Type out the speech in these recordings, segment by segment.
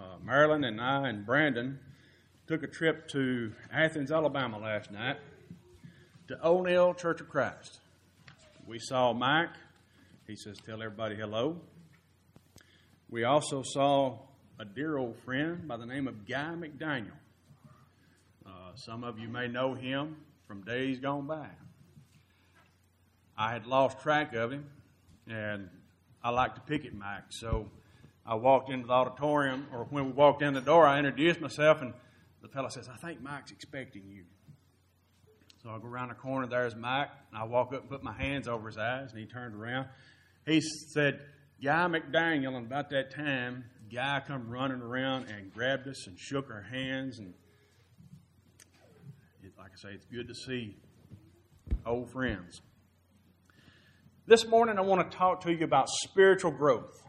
Marilyn and I and Brandon took a trip to Athens, Alabama last night to O'Neill Church of Christ. We saw Mike. He says, tell everybody hello. We also saw a dear old friend by the name of Guy McDaniel. Some of you may know him from days gone by. I had lost track of him, and I like to pick at Mike. So I walked into the auditorium, or when we walked in the door, I introduced myself, and the fellow says, I think Mike's expecting you. So I go around the corner, there's Mike, and I walk up and put my hands over his eyes, and he turned around. He said, Guy McDaniel, and about that time, Guy come running around and grabbed us and shook our hands, and like I say, it's good to see old friends. This morning I want to talk to you about spiritual growth.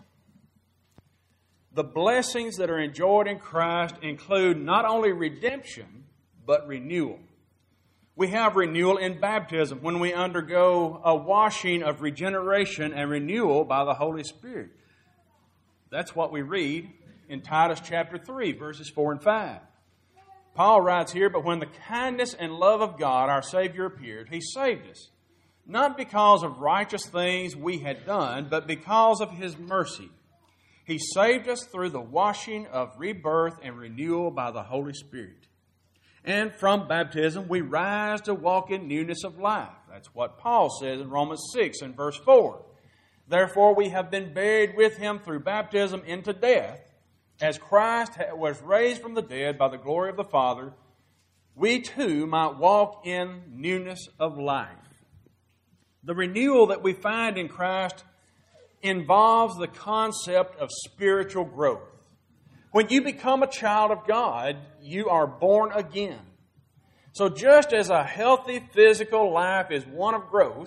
The blessings that are enjoyed in Christ include not only redemption, but renewal. We have renewal in baptism when we undergo a washing of regeneration and renewal by the Holy Spirit. That's what we read in Titus chapter 3, verses 4 and 5. Paul writes here, but when the kindness and love of God, our Savior, appeared, He saved us, not because of righteous things we had done, but because of His mercy. He saved us through the washing of rebirth and renewal by the Holy Spirit. And from baptism, we rise to walk in newness of life. That's what Paul says in Romans 6 and verse 4. Therefore, we have been buried with Him through baptism into death, as Christ was raised from the dead by the glory of the Father, we too might walk in newness of life. The renewal that we find in Christ involves the concept of spiritual growth. When you become a child of God, you are born again. So just as a healthy physical life is one of growth,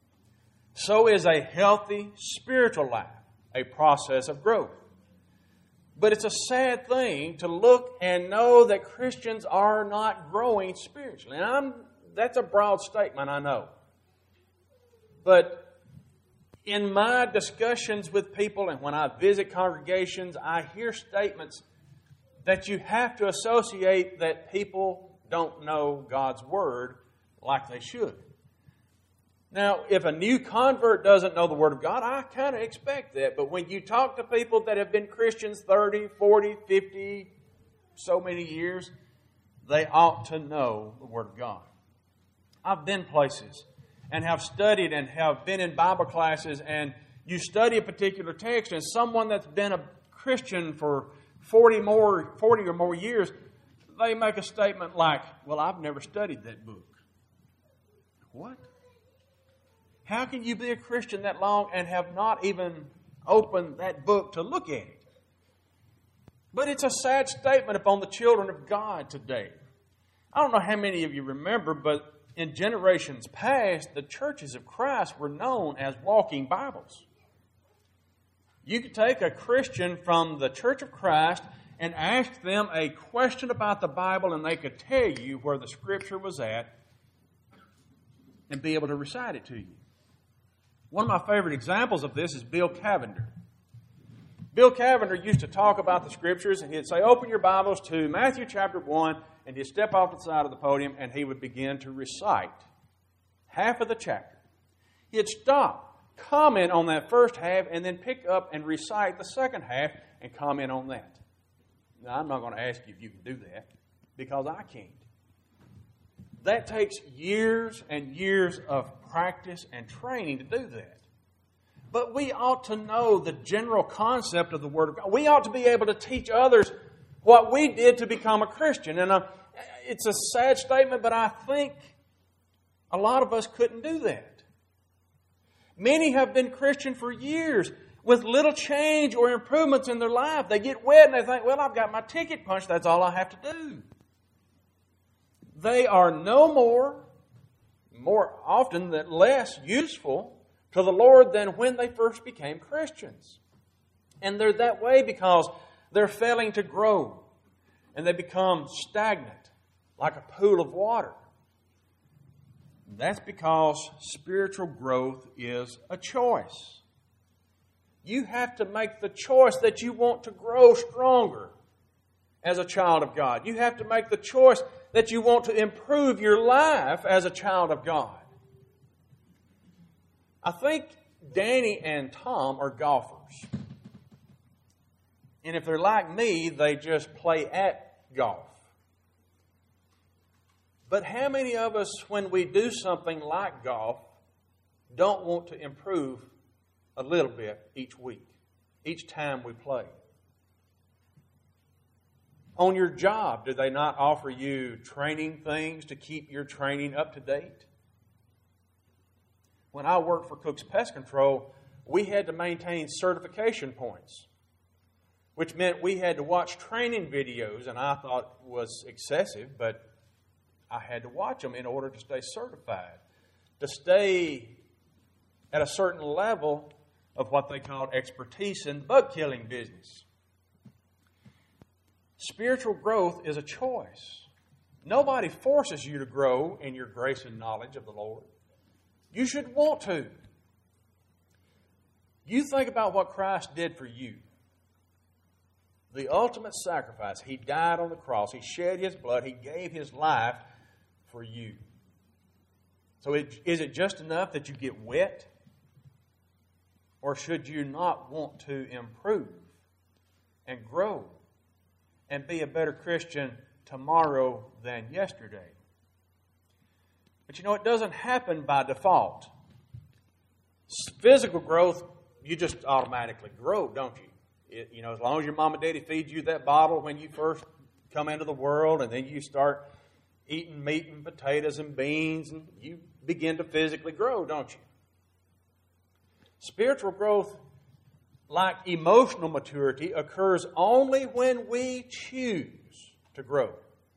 so is a healthy spiritual life a process of growth. But it's a sad thing to look and know that Christians are not growing spiritually. And that's a broad statement, I know. But in my discussions with people and when I visit congregations, I hear statements that you have to associate that people don't know God's Word like they should. Now, if a new convert doesn't know the Word of God, I kind of expect that. But when you talk to people that have been Christians 30, 40, 50, so many years, they ought to know the Word of God. I've been places and have studied and have been in Bible classes, and you study a particular text, and someone that's been a Christian for 40 or more years, they make a statement like, well, I've never studied that book. What? How can you be a Christian that long and have not even opened that book to look at it? But it's a sad statement upon the children of God today. I don't know how many of you remember, but in generations past, the churches of Christ were known as walking Bibles. You could take a Christian from the Church of Christ and ask them a question about the Bible, and they could tell you where the Scripture was at and be able to recite it to you. One of my favorite examples of this is Bill Cavender. Bill Cavender used to talk about the Scriptures, and he'd say, open your Bibles to Matthew chapter 1, and he'd step off the side of the podium, and he would begin to recite half of the chapter. He'd stop, comment on that first half, and then pick up and recite the second half and comment on that. Now, I'm not going to ask you if you can do that, because I can't. That takes years and years of practice and training to do that. But we ought to know the general concept of the Word of God. We ought to be able to teach others what we did to become a Christian. And it's a sad statement, but I think a lot of us couldn't do that. Many have been Christian for years with little change or improvements in their life. They get wet and they think, well, I've got my ticket punched. That's all I have to do. They are no more often than less useful to the Lord than when they first became Christians. And they're that way because they're failing to grow. And they become stagnant, like a pool of water. That's because spiritual growth is a choice. You have to make the choice that you want to grow stronger as a child of God. You have to make the choice that you want to improve your life as a child of God. I think Danny and Tom are golfers. And if they're like me, they just play at golf. But how many of us, when we do something like golf, don't want to improve a little bit each week, each time we play? On your job, do they not offer you training things to keep your training up to date? When I worked for Cook's Pest Control, we had to maintain certification points, which meant we had to watch training videos, and I thought was excessive, but I had to watch them in order to stay certified, to stay at a certain level of what they called expertise in bug-killing business. Spiritual growth is a choice. Nobody forces you to grow in your grace and knowledge of the Lord. You should want to. You think about what Christ did for you. The ultimate sacrifice. He died on the cross. He shed His blood. He gave His life for you. So is it just enough that you get wet? Or should you not want to improve and grow and be a better Christian tomorrow than yesterday? But you know, it doesn't happen by default. Physical growth, you just automatically grow, don't you? You know, as long as your mom and daddy feed you that bottle when you first come into the world, and then you start eating meat and potatoes and beans, and you begin to physically grow, don't you? Spiritual growth, like emotional maturity, occurs only when we choose to grow.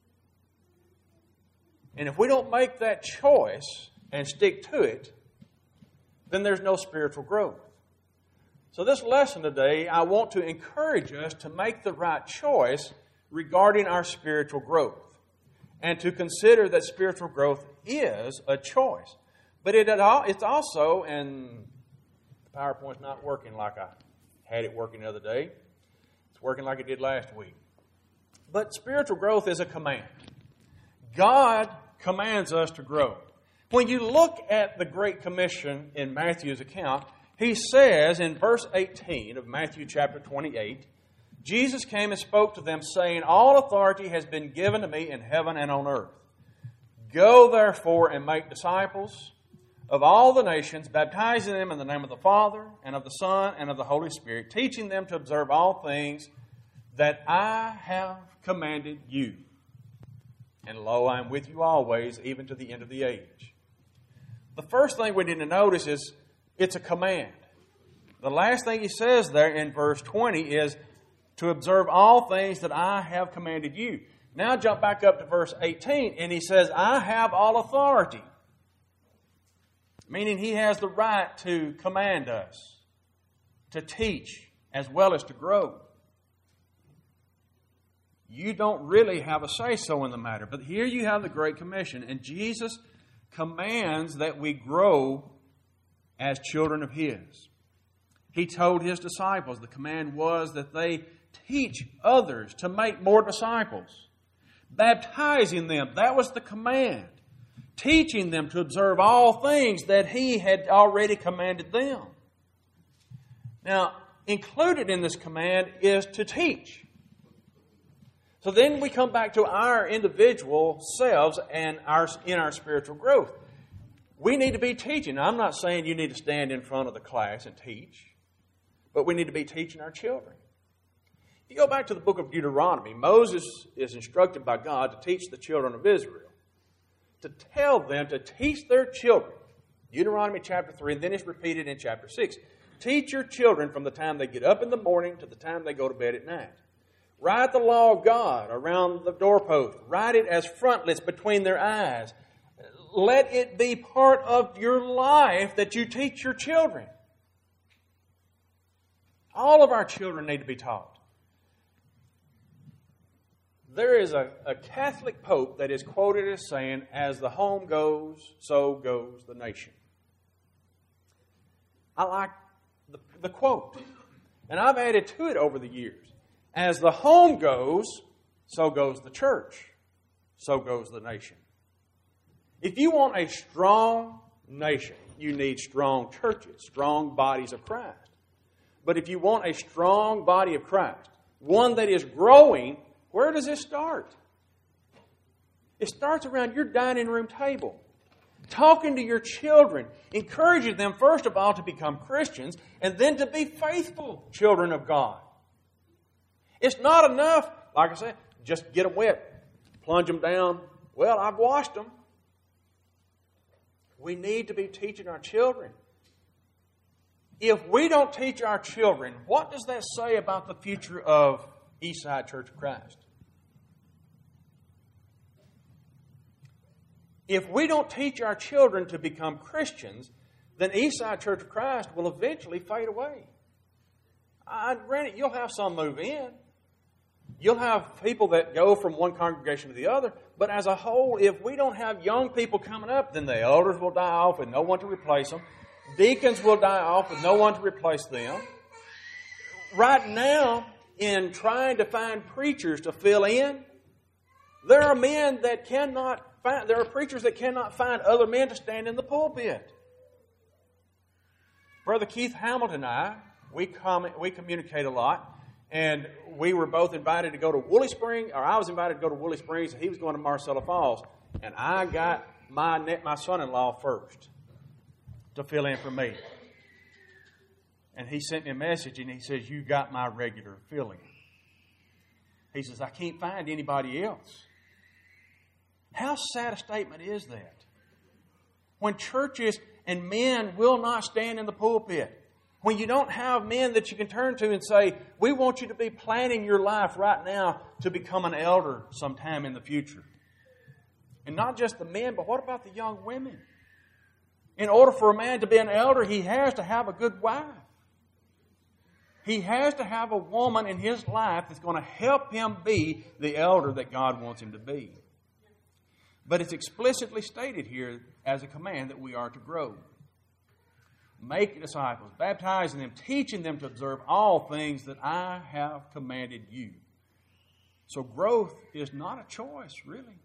And if we don't make that choice and stick to it, then there's no spiritual growth. So this lesson today, I want to encourage us to make the right choice regarding our spiritual growth, and to consider that spiritual growth is a choice. But it's also, and the PowerPoint's not working like I had it working the other day. It's working like it did last week. But spiritual growth is a command. God commands us to grow. When you look at the Great Commission in Matthew's account, he says in verse 18 of Matthew chapter 28, Jesus came and spoke to them, saying, "All authority has been given to me in heaven and on earth. Go therefore and make disciples of all the nations, baptizing them in the name of the Father and of the Son and of the Holy Spirit, teaching them to observe all things that I have commanded you. And lo, I am with you always, even to the end of the age." The first thing we need to notice is it's a command. The last thing he says there in verse 20 is to observe all things that I have commanded you. Now jump back up to verse 18, and he says, I have all authority. Meaning he has the right to command us, to teach, as well as to grow. You don't really have a say-so in the matter. But here you have the Great Commission, and Jesus commands that we grow as children of His. He told His disciples the command was that they teach others to make more disciples. Baptizing them, that was the command. Teaching them to observe all things that He had already commanded them. Now, included in this command is to teach. So then we come back to our individual selves and in our spiritual growth. We need to be teaching. Now, I'm not saying you need to stand in front of the class and teach, but we need to be teaching our children. If you go back to the book of Deuteronomy, Moses is instructed by God to teach the children of Israel, to tell them to teach their children. Deuteronomy chapter 3, and then it's repeated in chapter 6. Teach your children from the time they get up in the morning to the time they go to bed at night. Write the law of God around the doorpost. Write it as frontlets between their eyes. Let it be part of your life that you teach your children. All of our children need to be taught. There is a Catholic Pope that is quoted as saying, as the home goes, so goes the nation. I like the quote. And I've added to it over the years. As the home goes, so goes the church. So goes the nation. If you want a strong nation, you need strong churches, strong bodies of Christ. But if you want a strong body of Christ, one that is growing, where does it start? It starts around your dining room table. Talking to your children, encouraging them, first of all, to become Christians, and then to be faithful children of God. It's not enough, like I said, just get them wet, plunge them down. Well, I've washed them. We need to be teaching our children. If we don't teach our children, what does that say about the future of Eastside Church of Christ? If we don't teach our children to become Christians, then Eastside Church of Christ will eventually fade away. Granted, you'll have some move in. You'll have people that go from one congregation to the other. But as a whole, if we don't have young people coming up, then the elders will die off with no one to replace them. Deacons will die off with no one to replace them. Right now, in trying to find preachers to fill in, there are men that cannot find, there are preachers that cannot find other men to stand in the pulpit. Brother Keith Hamilton and I, we communicate a lot. And we were both invited to go to Woolly Springs, or I was invited to go to Woolly Springs, and he was going to Marcella Falls. And I got my son-in-law first to fill in for me. And he sent me a message, and he says, "You got my regular filling." He says, "I can't find anybody else." How sad a statement is that? When churches and men will not stand in the pulpit. When you don't have men that you can turn to and say, "We want you to be planning your life right now to become an elder sometime in the future." And not just the men, but what about the young women? In order for a man to be an elder, he has to have a good wife. He has to have a woman in his life that's going to help him be the elder that God wants him to be. But it's explicitly stated here as a command that we are to grow. Make disciples, baptizing them, teaching them to observe all things that I have commanded you. So growth is not a choice, really.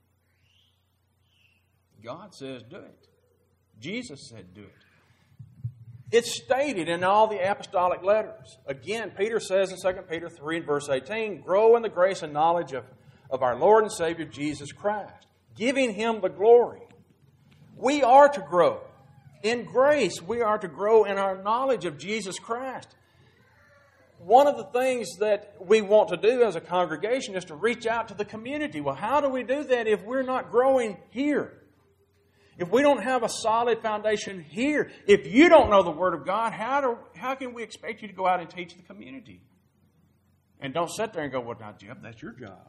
God says do it. Jesus said do it. It's stated in all the apostolic letters. Again, Peter says in 2 Peter 3 and verse 18, "Grow in the grace and knowledge of our Lord and Savior Jesus Christ, giving Him the glory." We are to grow. In grace, we are to grow in our knowledge of Jesus Christ. One of the things that we want to do as a congregation is to reach out to the community. Well, how do we do that if we're not growing here? If we don't have a solid foundation here, if you don't know the Word of God, how can we expect you to go out and teach the community? And don't sit there and go, "Well, now, Jeff, that's your job."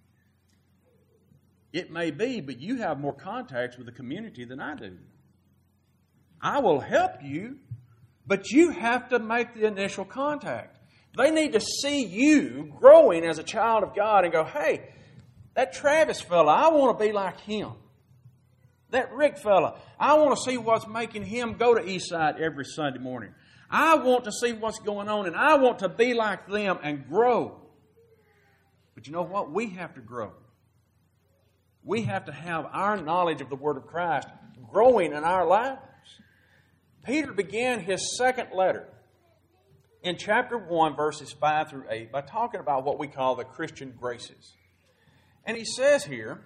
It may be, but you have more contacts with the community than I do. I will help you, but you have to make the initial contact. They need to see you growing as a child of God and go, "Hey, that Travis fella, I want to be like him. That Rick fella, I want to see what's making him go to Eastside every Sunday morning. I want to see what's going on, and I want to be like them and grow." But you know what? We have to grow. We have to have our knowledge of the Word of Christ growing in our lives. Peter began his second letter in chapter 1, verses 5 through 8, by talking about what we call the Christian graces. And he says here,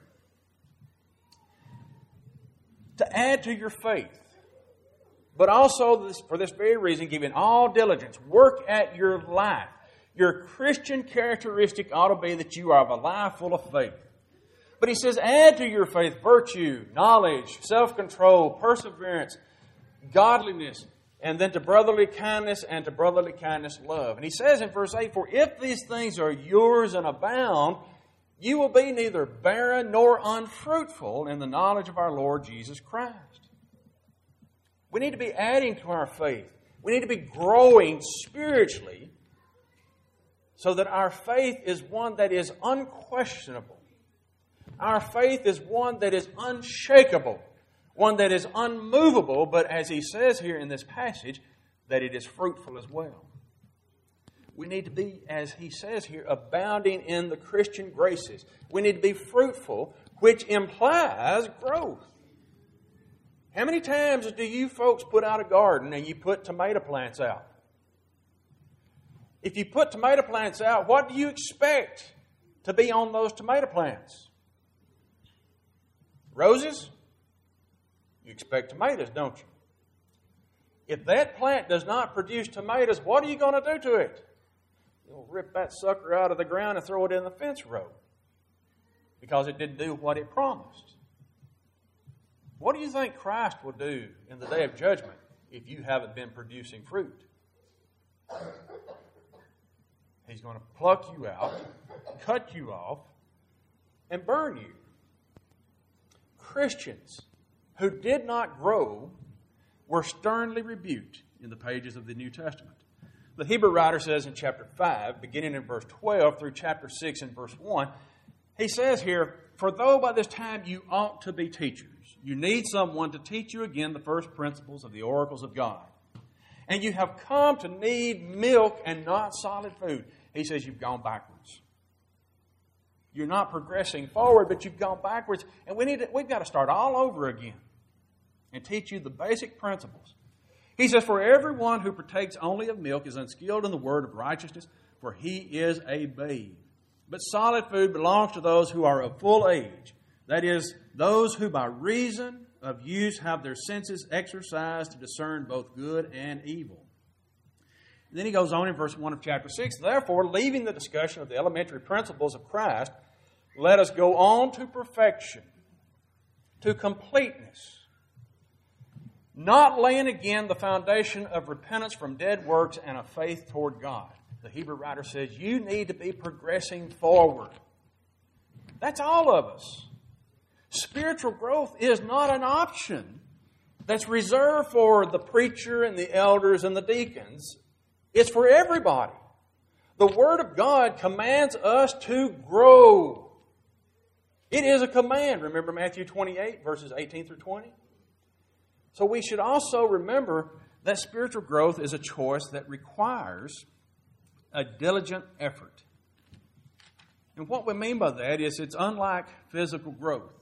to add to your faith, but also for this very reason, giving all diligence, work at your life. Your Christian characteristic ought to be that you are of a life full of faith. But he says, add to your faith virtue, knowledge, self-control, perseverance, godliness, and then to brotherly kindness, and to brotherly kindness love. And he says in verse 8, "For if these things are yours and abound, you will be neither barren nor unfruitful in the knowledge of our Lord Jesus Christ." We need to be adding to our faith. We need to be growing spiritually so that our faith is one that is unquestionable. Our faith is one that is unshakable, one that is unmovable, but as he says here in this passage, that it is fruitful as well. We need to be, as he says here, abounding in the Christian graces. We need to be fruitful, which implies growth. How many times do you folks put out a garden and you put tomato plants out? If you put tomato plants out, what do you expect to be on those tomato plants? Roses? You expect tomatoes, don't you? If that plant does not produce tomatoes, what are you going to do to it? You'll rip that sucker out of the ground and throw it in the fence row because it didn't do what it promised. What do you think Christ will do in the day of judgment if you haven't been producing fruit? He's going to pluck you out, cut you off, and burn you. Christians who did not grow were sternly rebuked in the pages of the New Testament. The Hebrew writer says in chapter 5, beginning in verse 12 through chapter 6 and verse 1, he says here, "For though by this time you ought to be teachers, you need someone to teach you again the first principles of the oracles of God. And you have come to need milk and not solid food." He says you've gone backwards. You're not progressing forward, but you've gone backwards. And we've got to start all over again and teach you the basic principles. He says, "For everyone who partakes only of milk is unskilled in the word of righteousness, for he is a babe. But solid food belongs to those who are of full age, that is, those who by reason of use have their senses exercised to discern both good and evil." And then he goes on in verse 1 of chapter 6, "Therefore, leaving the discussion of the elementary principles of Christ, let us go on to perfection, to completeness, not laying again the foundation of repentance from dead works and of faith toward God." The Hebrew writer says you need to be progressing forward. That's all of us. Spiritual growth is not an option that's reserved for the preacher and the elders and the deacons. It's for everybody. The Word of God commands us to grow. It is a command. Remember Matthew 28, verses 18 through 20? So we should also remember that spiritual growth is a choice that requires a diligent effort. And what we mean by that is it's unlike physical growth.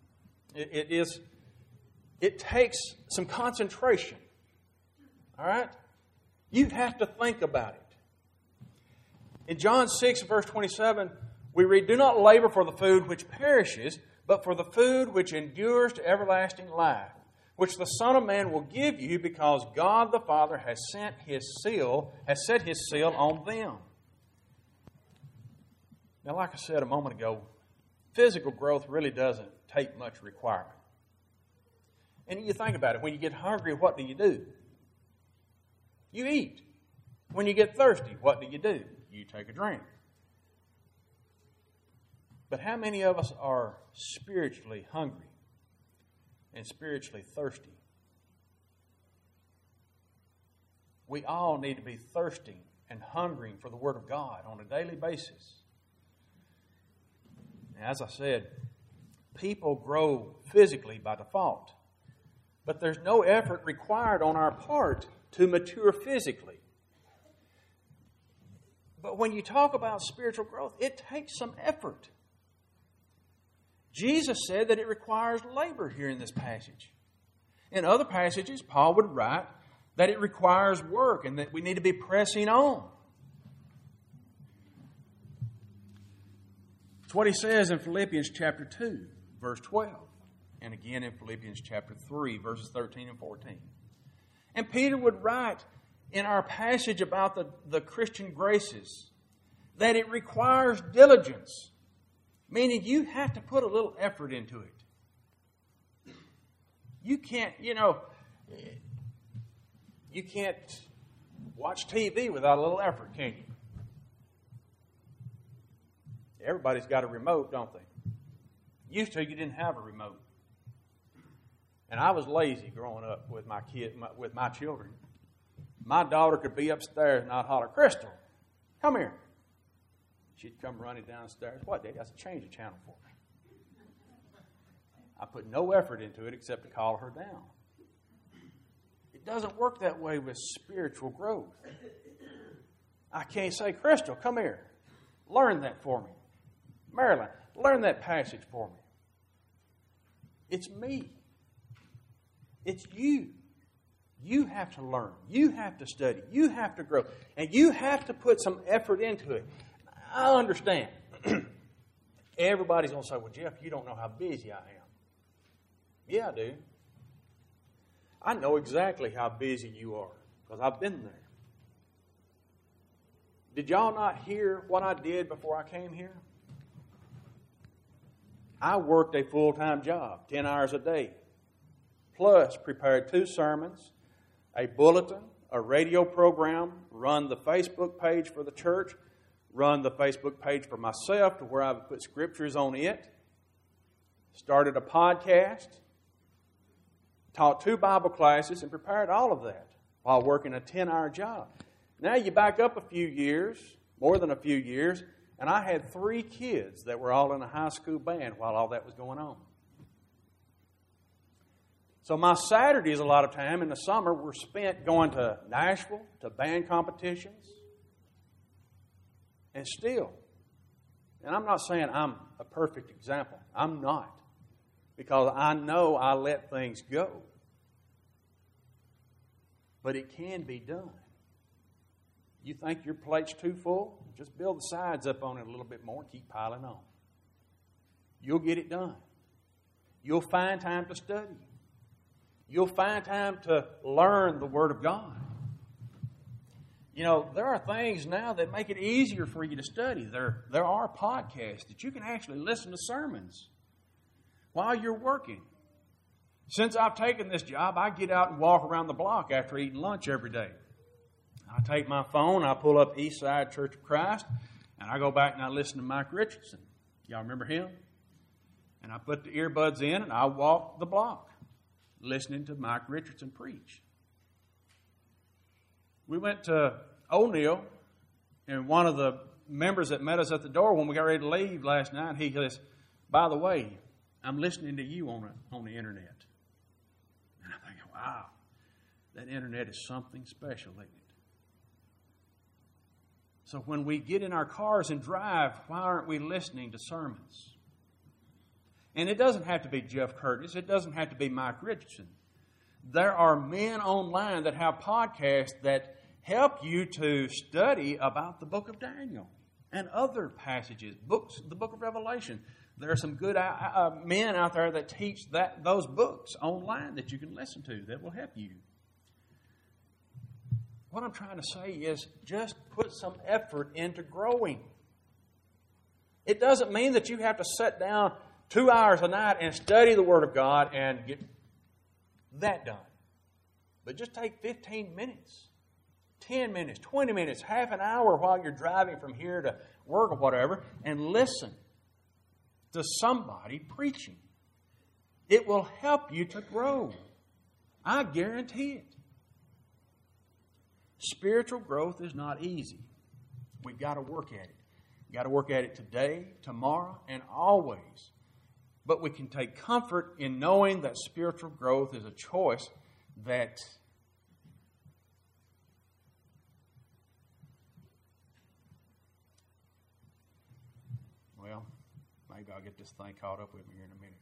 It takes some concentration. All right? You have to think about it. In John 6, verse 27, we read, "Do not labor for the food which perishes, but for the food which endures to everlasting life, which the Son of Man will give you, because God the Father has set His seal on them." Now, like I said a moment ago, physical growth really doesn't take much requirement. And you think about it, when you get hungry, what do? You eat. When you get thirsty, what do? You take a drink. But how many of us are spiritually hungry and spiritually thirsty? We all need to be thirsting and hungering for the Word of God on a daily basis. As I said, people grow physically by default, but there's no effort required on our part to mature physically. But when you talk about spiritual growth, it takes some effort. Jesus said that it requires labor here in this passage. In other passages, Paul would write that it requires work and that we need to be pressing on. It's what he says in Philippians chapter 2, verse 12, and again in Philippians chapter 3, verses 13 and 14. And Peter would write in our passage about the Christian graces that it requires diligence, meaning you have to put a little effort into it. You can't watch TV without a little effort, can you? Everybody's got a remote, don't they? Used to, you didn't have a remote. And I was lazy growing up with with my children. My daughter could be upstairs and I'd holler, "Crystal, come here." She'd come running downstairs. "What, Daddy?" I said, "Change the channel for me." I put no effort into it except to call her down. It doesn't work that way with spiritual growth. I can't say, Crystal, come here. Learn that for me. Marilyn, learn that passage for me. It's me. It's you. You have to learn. You have to study. You have to grow. And you have to put some effort into it. I understand. Everybody's going to say, well, Jeff, you don't know how busy I am. Yeah, I do. I know exactly how busy you are because I've been there. Did y'all not hear what I did before I came here? I worked a full-time job, 10 hours a day, plus prepared 2 sermons, a bulletin, a radio program, run the Facebook page for the church, run the Facebook page for myself to where I would put scriptures on it, started a podcast, taught 2 Bible classes, and prepared all of that while working a 10-hour job. Now you back up a few years, more than a few years, and I had 3 kids that were all in a high school band while all that was going on. So my Saturdays a lot of time in the summer were spent going to Nashville, to band competitions, and still. And I'm not saying I'm a perfect example. I'm not. Because I know I let things go. But it can be done. You think your plate's too full? Just build the sides up on it a little bit more and keep piling on. You'll get it done. You'll find time to study. You'll find time to learn the Word of God. You know, there are things now that make it easier for you to study. There are podcasts that you can actually listen to sermons while you're working. Since I've taken this job, I get out and walk around the block after eating lunch every day. I take my phone, I pull up Eastside Church of Christ, and I go back and I listen to Mike Richardson. Y'all remember him? And I put the earbuds in and I walk the block listening to Mike Richardson preach. We went to O'Neill, and one of the members that met us at the door when we got ready to leave last night, he says, by the way, I'm listening to you on the internet. And I'm thinking, wow, that internet is something special, isn't it? So when we get in our cars and drive, why aren't we listening to sermons? And it doesn't have to be Jeff Curtis. It doesn't have to be Mike Richardson. There are men online that have podcasts that help you to study about the book of Daniel and other passages, books, the book of Revelation. There are some good men out there that teach those books online that you can listen to that will help you. What I'm trying to say is just put some effort into growing. It doesn't mean that you have to sit down 2 hours a night and study the Word of God and get that done. But just take 15 minutes, 10 minutes, 20 minutes, half an hour while you're driving from here to work or whatever, and listen to somebody preaching. It will help you to grow. I guarantee it. Spiritual growth is not easy. We've got to work at it. We've got to work at it today, tomorrow, and always. But we can take comfort in knowing that spiritual growth is a choice that maybe I'll get this thing caught up with me here in a minute.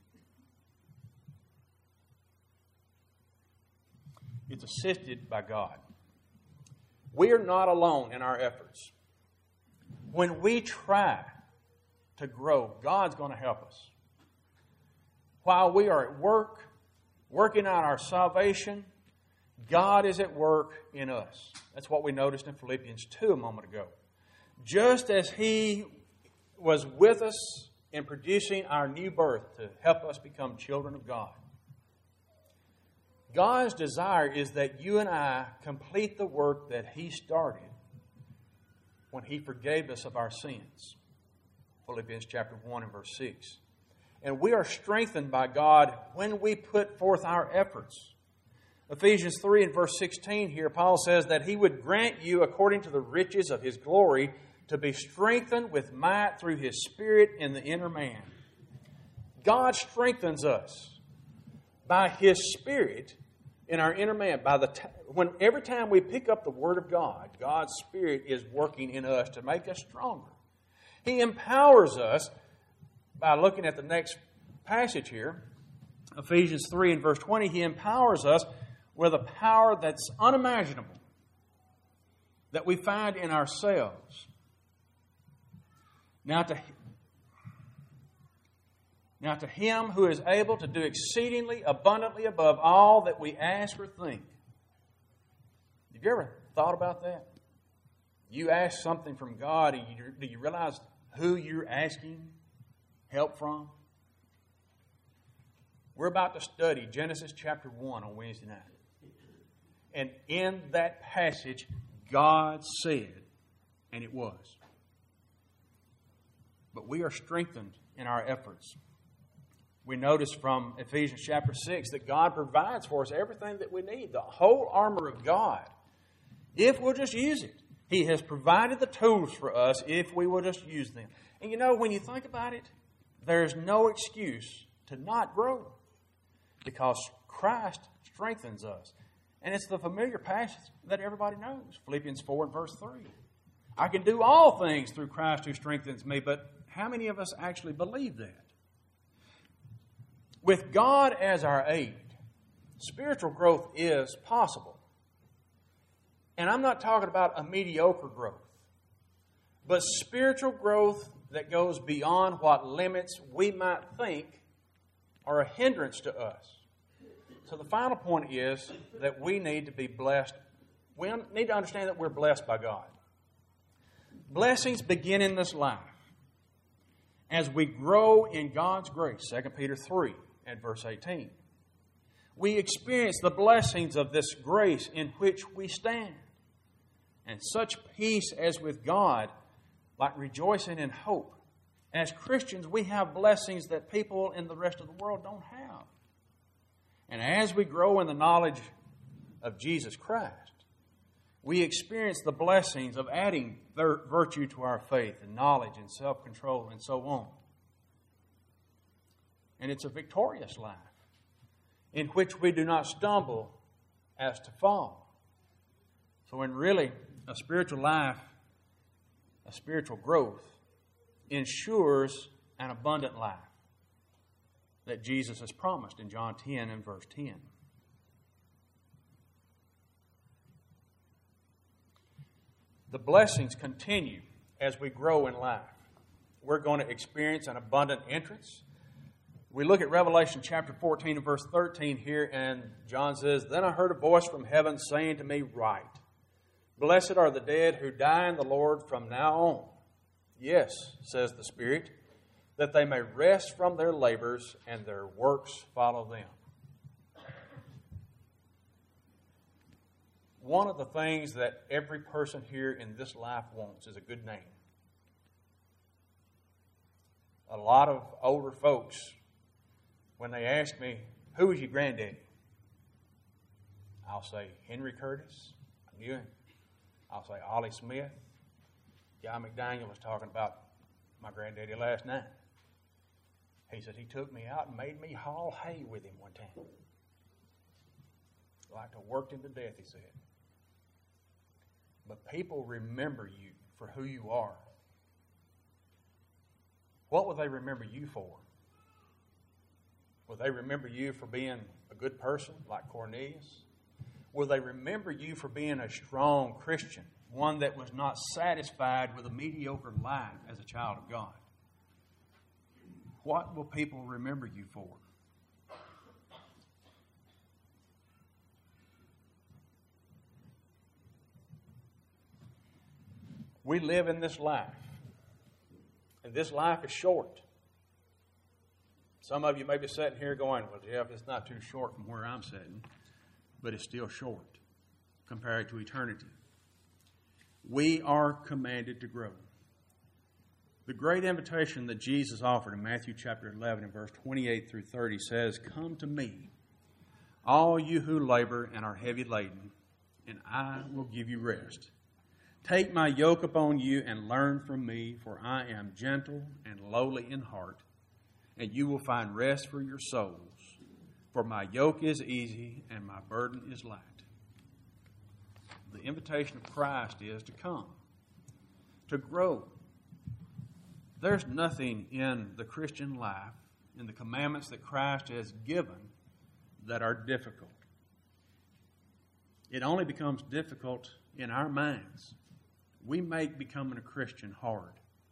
It's assisted by God. We are not alone in our efforts. When we try to grow, God's going to help us. While we are at work, working out our salvation, God is at work in us. That's what we noticed in Philippians 2 a moment ago. Just as He was with us in producing our new birth to help us become children of God. God's desire is that you and I complete the work that He started when He forgave us of our sins. Philippians chapter 1 and verse 6. And we are strengthened by God when we put forth our efforts. Ephesians 3 and verse 16 here, Paul says that He would grant you, according to the riches of His glory, to be strengthened with might through His Spirit in the inner man. God strengthens us by His Spirit in our inner man. Every time we pick up the Word of God, God's Spirit is working in us to make us stronger. He empowers us by looking at the next passage here, Ephesians 3 and verse 20. He empowers us with a power that's unimaginable, that we find in ourselves. Now to Him who is able to do exceedingly abundantly above all that we ask or think. Have you ever thought about that? You ask something from God, and do you realize who you're asking help from? We're about to study Genesis chapter 1 on Wednesday night. And in that passage, God said, and it was. But we are strengthened in our efforts. We notice from Ephesians chapter 6 that God provides for us everything that we need, the whole armor of God, if we'll just use it. He has provided the tools for us if we will just use them. And you know, when you think about it, there's no excuse to not grow because Christ strengthens us. And it's the familiar passage that everybody knows, Philippians 4 and verse 3. I can do all things through Christ who strengthens me, but how many of us actually believe that? With God as our aid, spiritual growth is possible. And I'm not talking about a mediocre growth, but spiritual growth that goes beyond what limits we might think are a hindrance to us. So the final point is that we need to be blessed. We need to understand that we're blessed by God. Blessings begin in this life. As we grow in God's grace, 2 Peter 3 and verse 18, we experience the blessings of this grace in which we stand. And such peace as with God, like rejoicing in hope. As Christians, we have blessings that people in the rest of the world don't have. And as we grow in the knowledge of Jesus Christ, we experience the blessings of adding virtue to our faith and knowledge and self-control and so on. And it's a victorious life in which we do not stumble as to fall. So in really a spiritual life, a spiritual growth ensures an abundant life that Jesus has promised in John 10 and verse 10. The blessings continue as we grow in life. We're going to experience an abundant entrance. We look at Revelation chapter 14 and verse 13 here, and John says, "Then I heard a voice from heaven saying to me, Write, blessed are the dead who die in the Lord from now on. Yes, says the Spirit, that they may rest from their labors and their works follow them." One of the things that every person here in this life wants is a good name. A lot of older folks, when they ask me, "Who was your granddaddy?" I'll say, "Henry Curtis." I knew him. I'll say, "Ollie Smith." Guy McDaniel was talking about my granddaddy last night. He said he took me out and made me haul hay with him one time. Like to worked him to death, he said. But people remember you for who you are. What will they remember you for? Will they remember you for being a good person like Cornelius? Will they remember you for being a strong Christian, one that was not satisfied with a mediocre life as a child of God? What will people remember you for? We live in this life, and this life is short. Some of you may be sitting here going, "Well, Jeff, it's not too short from where I'm sitting," but it's still short compared to eternity. We are commanded to grow. The great invitation that Jesus offered in Matthew chapter 11 and verse 28 through 30 says, "Come to me, all you who labor and are heavy laden, and I will give you rest. Take my yoke upon you and learn from me, for I am gentle and lowly in heart, and you will find rest for your souls. For my yoke is easy and my burden is light. The invitation of Christ is to come, to grow. There's nothing in the Christian life, in the commandments that Christ has given, that are difficult. It only becomes difficult in our minds. We make becoming a Christian hard.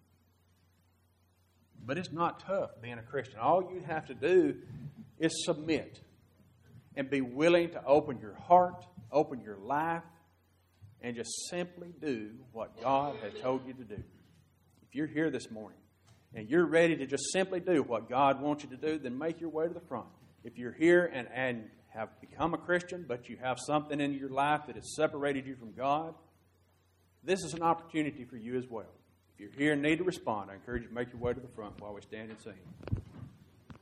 But it's not tough being a Christian. All you have to do is submit and be willing to open your heart, open your life, and just simply do what God has told you to do. If you're here this morning and you're ready to just simply do what God wants you to do, then make your way to the front. If you're here and have become a Christian, but you have something in your life that has separated you from God, this is an opportunity for you as well. If you're here and need to respond, I encourage you to make your way to the front while we stand and sing.